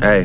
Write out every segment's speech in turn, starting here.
Hey.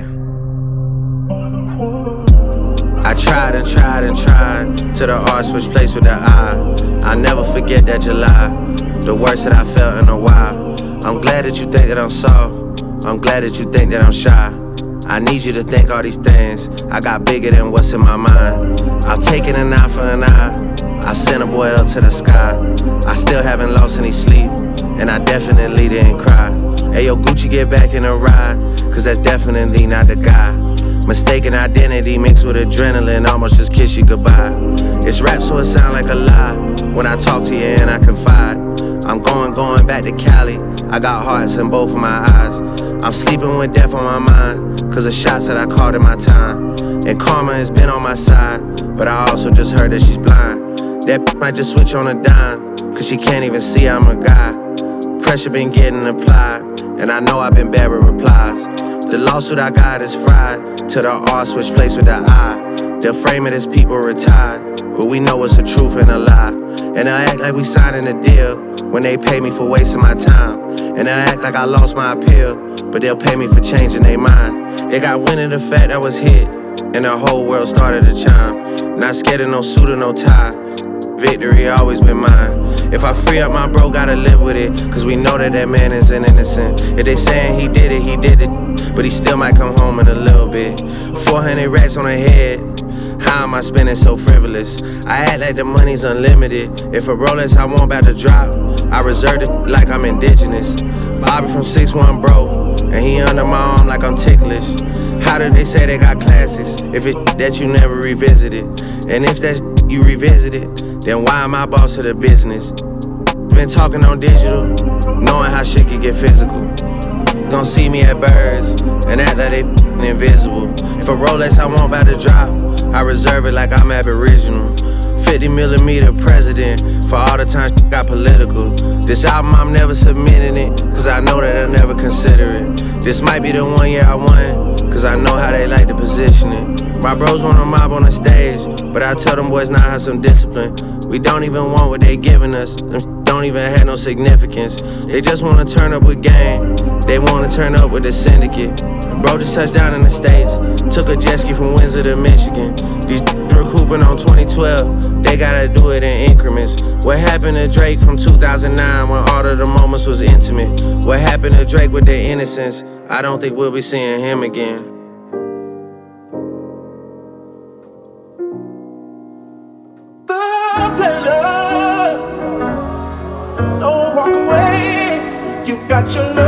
I tried and tried and tried till the R switched place with the I. I never forget that July, the worst that I felt in a while. I'm glad that you think that I'm soft. I'm glad that you think that I'm shy. I need you to think all these things. I got bigger than what's in my mind. I'll take it an eye for an eye. I sent a boy up to the sky. I still haven't lost any sleep, and I definitely didn't cry. Hey yo, Gucci, get back in the ride, cause that's definitely not the guy. Mistaken identity mixed with adrenaline, almost just kiss you goodbye. It's rap so it sound like a lie when I talk to you and I confide. I'm going back to Cali. I got hearts in both of my eyes. I'm sleeping with death on my mind, cause the shots that I called in my time. And karma has been on my side, but I also just heard that she's blind. That might just switch on a dime, cause she can't even see I'm a guy. Pressure been getting applied, and I know I've been bad with replies. The lawsuit I got is fried, till the R switch place with the I. They'll frame it as people retired, but we know it's a truth and a lie. And they'll act like we signing a deal when they pay me for wasting my time. And they'll act like I lost my appeal, but they'll pay me for changing their mind. They got wind of the fact I was hit, and the whole world started to chime. Not scared of no suit or no tie, victory always been mine. If I free up my bro, gotta live with it, cause we know that that man is an innocent. If they saying he did it, but he still might come home in a little bit. 400 racks on the head, how am I spending so frivolous? I act like the money's unlimited. If a Rolex I want about to drop, I reserved it like I'm indigenous. Bobby from 6'1" bro, and he under my arm like I'm ticklish. How do they say they got classics if it's that you never revisited? And if that you revisited, then why am I boss of the business? Been talking on digital, knowing how shit can get physical. Gon' see me at Birds and act like they invisible. If a Rolex I want about to drop, I reserve it like I'm Aboriginal. 50mm president for all the time got political. This album I'm never submitting it, cause I know that I'll never consider it. This might be the one year I won, cause I know how they like to position it. My bros wanna mob on the stage, but I tell them boys not have some discipline. We don't even want what they giving us, them don't even have no significance. They just wanna turn up with gang, they wanna turn up with the syndicate. Bro just touched down in the States, took a jet ski from Windsor to Michigan. These recouping on 2012, they gotta do it in increments. What happened to Drake from 2009 when all of the moments was intimate? What happened to Drake with their innocence? I don't think we'll be seeing him again. The pleasure, don't walk away. You got your love.